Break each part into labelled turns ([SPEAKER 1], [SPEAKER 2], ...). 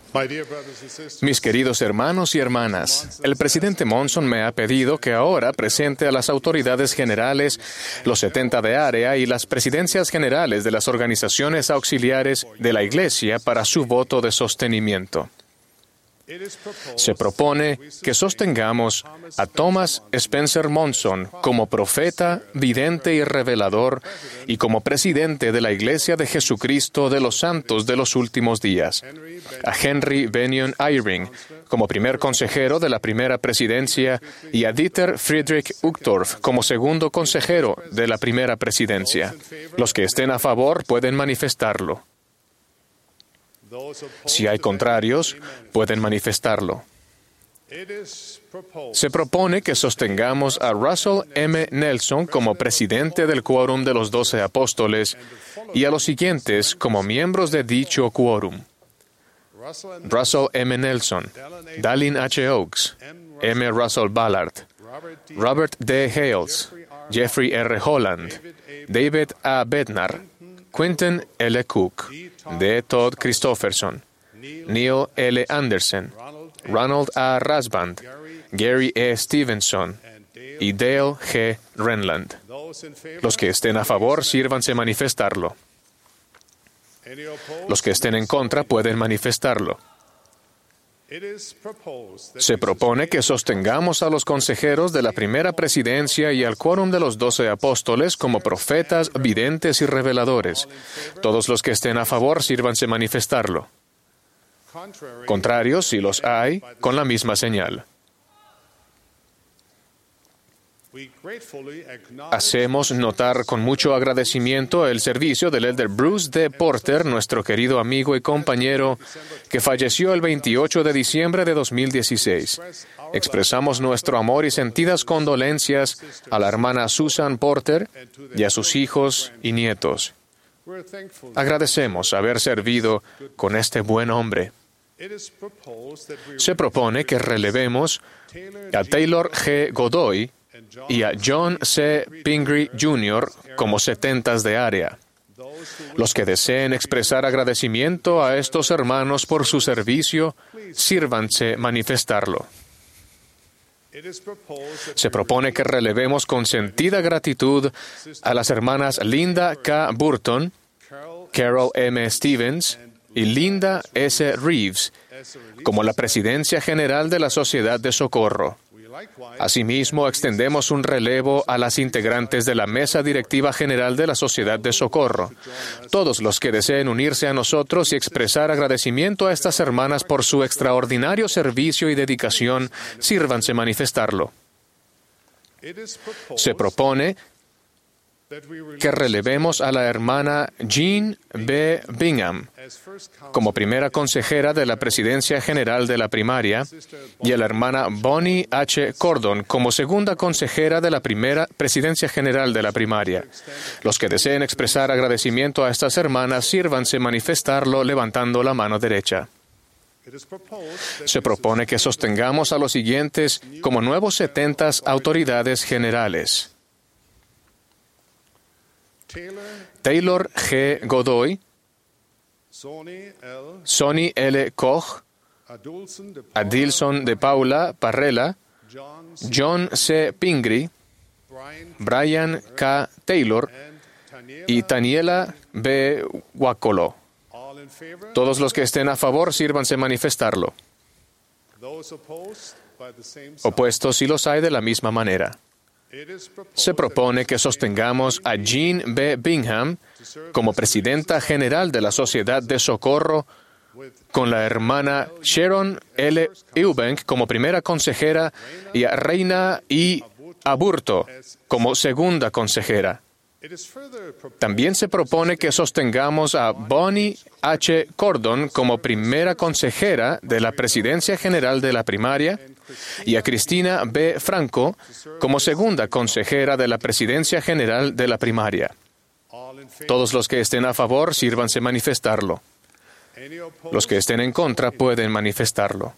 [SPEAKER 1] Mis queridos hermanos y hermanas, el presidente Monson me ha pedido que ahora presente a las autoridades generales, los 70 de área y las presidencias generales de las organizaciones auxiliares de la Iglesia para su voto de sostenimiento. Se propone que sostengamos a Thomas Spencer Monson como profeta, vidente y revelador y como presidente de la Iglesia de Jesucristo de los Santos de los Últimos Días, a Henry Benyon Eyring como primer consejero de la primera presidencia y a Dieter Friedrich Uchtdorf como segundo consejero de la primera presidencia. Los que estén a favor pueden manifestarlo. Si hay contrarios, pueden manifestarlo. Se propone que sostengamos a Russell M. Nelson como presidente del quórum de los 12 apóstoles y a los siguientes como miembros de dicho quórum: Russell M. Nelson, Dallin H. Oaks, M. Russell Ballard, Robert D. Hales, Jeffrey R. Holland, David A. Bednar, Quentin L. Cook, D. Todd Christofferson, Neil L. Anderson, Ronald A. Rasband, Gary E. Stevenson y Dale G. Renland. Los que estén a favor, sírvanse manifestarlo. Los que estén en contra pueden manifestarlo. Se propone que sostengamos a los consejeros de la primera presidencia y al quórum de los 12 apóstoles como profetas, videntes y reveladores. Todos los que estén a favor, sírvanse manifestarlo. Contrarios, si los hay, con la misma señal. Hacemos notar con mucho agradecimiento el servicio del elder Bruce D. Porter, nuestro querido amigo y compañero, que falleció el 28 de diciembre de 2016. Expresamos nuestro amor y sentidas condolencias a la hermana Susan Porter y a sus hijos y nietos. Agradecemos haber servido con este buen hombre. Se propone que relevemos a Taylor G. Godoy y a John C. Pingree Jr. como 70 de área. Los que deseen expresar agradecimiento a estos hermanos por su servicio, sírvanse manifestarlo. Se propone que relevemos con sentida gratitud a las hermanas Linda K. Burton, Carol M. Stevens y Linda S. Reeves como la presidencia general de la Sociedad de Socorro. Asimismo, extendemos un relevo a las integrantes de la Mesa Directiva General de la Sociedad de Socorro. Todos los que deseen unirse a nosotros y expresar agradecimiento a estas hermanas por su extraordinario servicio y dedicación, sírvanse manifestarlo. Se propone que relevemos a la hermana Jean B. Bingham como primera consejera de la Presidencia General de la Primaria y a la hermana Bonnie H. Cordon como segunda consejera de la primera Presidencia General de la Primaria. Los que deseen expresar agradecimiento a estas hermanas, sírvanse manifestarlo levantando la mano derecha. Se propone que sostengamos a los siguientes como nuevos 70 autoridades generales: Taylor G. Godoy, Sonny L. Koch, Adilson de Paula Parrella, John C. Pingree, Brian K. Taylor y Taniela B. Wakolo. Todos los que estén a favor, sírvanse manifestarlo. Opuestos, si los hay, de la misma manera. Se propone que sostengamos a Jean B. Bingham como presidenta general de la Sociedad de Socorro, con la hermana Sharon L. Eubank como primera consejera y a Reina I. Aburto como segunda consejera. También se propone que sostengamos a Bonnie H. Cordon como primera consejera de la Presidencia General de la Primaria y a Cristina B. Franco como segunda consejera de la Presidencia General de la Primaria. Todos los que estén a favor, sírvanse manifestarlo. Los que estén en contra pueden manifestarlo.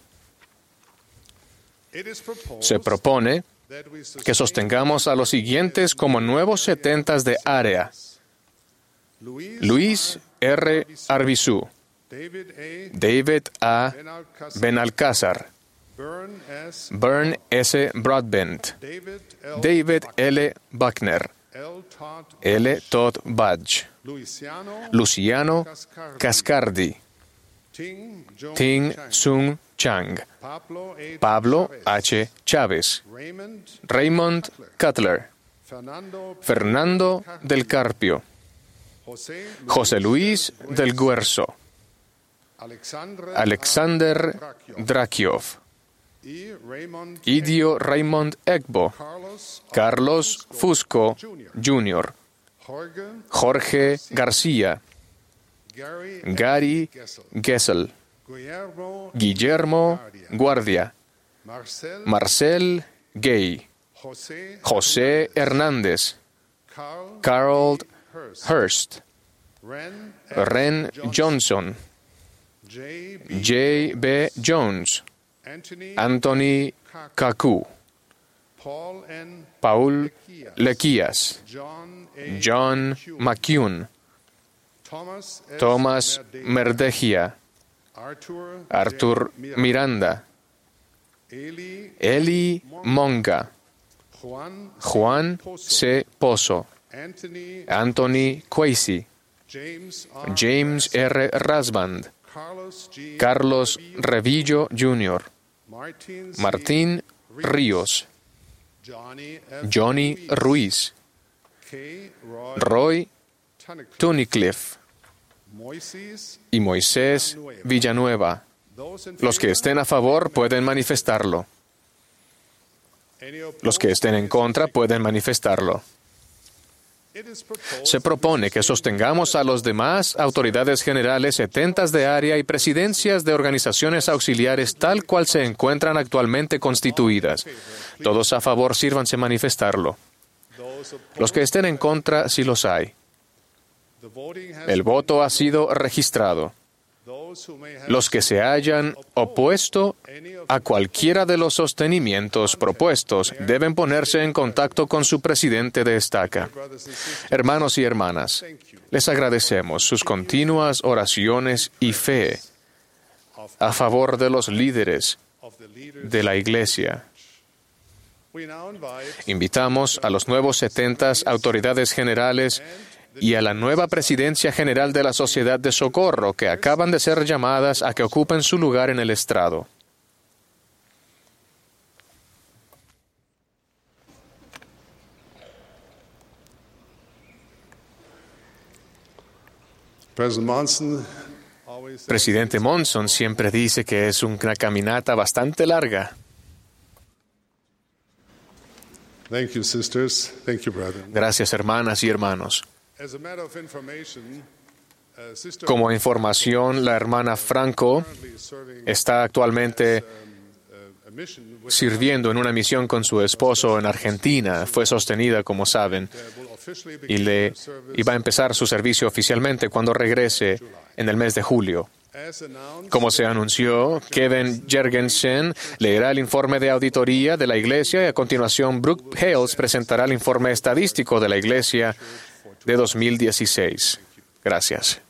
[SPEAKER 1] Se propone que sostengamos a los siguientes como nuevos 70 de área: Luis R. Arbizu, David A. Benalcázar, Byrne S. Broadbent, David L. Buckner, L. Todd Budge, Luciano Cascardi, Ting Sung Chang, Pablo H. Chávez, Raymond Cutler, Fernando del Carpio, José Luis del Guerzo, Alexander Drakiov, Idio Raymond Egbo, Carlos Fusco Jr., Jorge García, Gary Gessel, Guillermo Guardia, Marcel Gay, José Hernández, Carl Hurst, Ren Johnson, J. B. Jones, Anthony Kaku, Paul Lequias, John McCune, Thomas Merdejia, Arthur Miranda, Eli Monga, Juan C. Pozo, Anthony Quasi, James R. Rasband, Carlos Revillo Jr., Martín Ríos, Johnny Ruiz, Roy Tunnicliffe y Moisés Villanueva. Los que estén a favor pueden manifestarlo. Los que estén en contra pueden manifestarlo. Se propone que sostengamos a los demás autoridades generales, setentas de área y presidencias de organizaciones auxiliares tal cual se encuentran actualmente constituidas. Todos a favor, sírvanse manifestarlo. Los que estén en contra, sí los hay. El voto ha sido registrado. Los que se hayan opuesto a cualquiera de los sostenimientos propuestos deben ponerse en contacto con su presidente de estaca. Hermanos y hermanas, les agradecemos sus continuas oraciones y fe a favor de los líderes de la Iglesia. Invitamos a los nuevos 70 autoridades generales y a la nueva Presidencia General de la Sociedad de Socorro, que acaban de ser llamadas a que ocupen su lugar en el estrado. Presidente Monson siempre dice que es una caminata bastante larga. Gracias, hermanas y hermanos. Como información, la hermana Franco está actualmente sirviendo en una misión con su esposo en Argentina. Fue sostenida, como saben, y va a empezar su servicio oficialmente cuando regrese en el mes de julio. Como se anunció, Kevin Jergensen leerá el informe de auditoría de la Iglesia y a continuación Brooke Hales presentará el informe estadístico de la Iglesia de 2016. Gracias.